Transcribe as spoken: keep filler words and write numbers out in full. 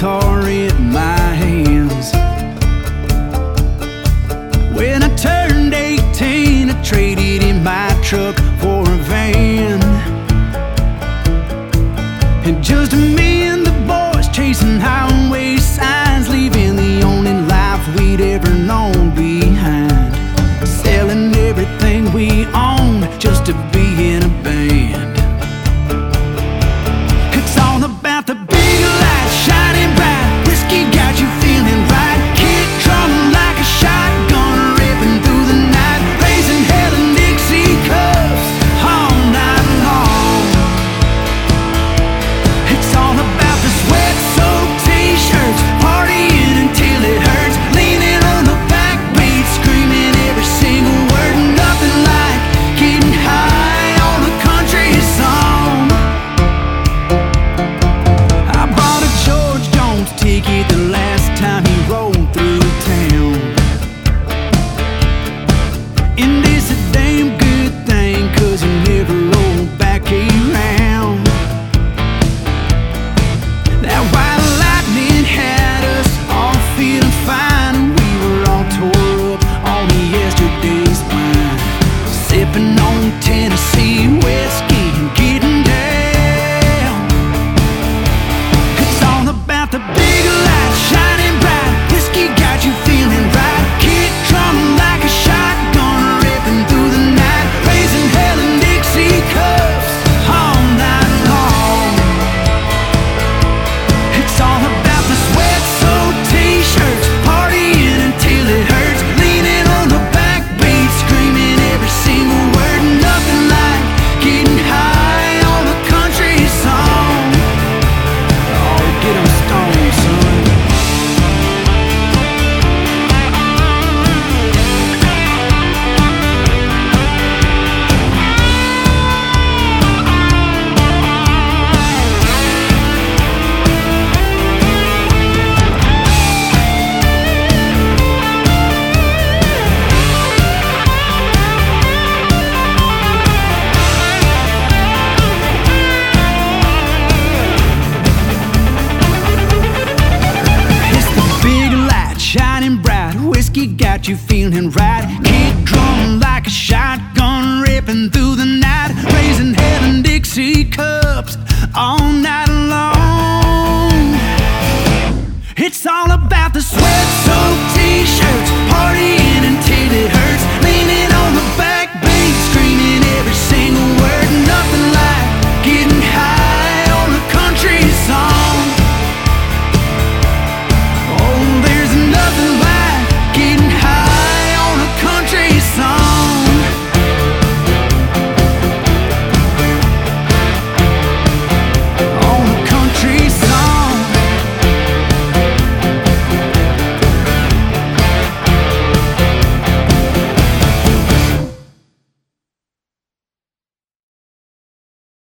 guitar in my hands. When I turned eighteen, I traded in my truck for a van. And just me and the boys chasing highway signs, leaving the only life we'd ever known behind. Selling everything we owned just to be in a band. It's all about the big lights shining bright. Whiskey got you feeling right. Kick drum like a shotgun ripping through the night. Raising hell in Dixie cups all night long. It's all about the sweat-soaked t-shirts, partying until it hurts, leaning on the backbeat, screaming every single word. Nothing like getting high on a country song. I bought a George Jones ticket the last time he rolled through town. And it's a damn good thing, 'cause he never rolled back around. That white lightning had us all feeling fine. We were all tore up on yesterday's wine, sipping on Tennessee whiskey and getting down. It's all about the big lights shining bright. Whiskey got you feeling right. Kick drum like a shotgun ripping through the night. Raising hell in Dixie cups all night long. It's all about the sweat-soaked t-shirts, partying until it hurts, leaning on the backbeat, screaming every single word. Nothing like getting high on a country song. Oh, get 'em stoned, son. It's the big light shining bright. Whiskey got you feeling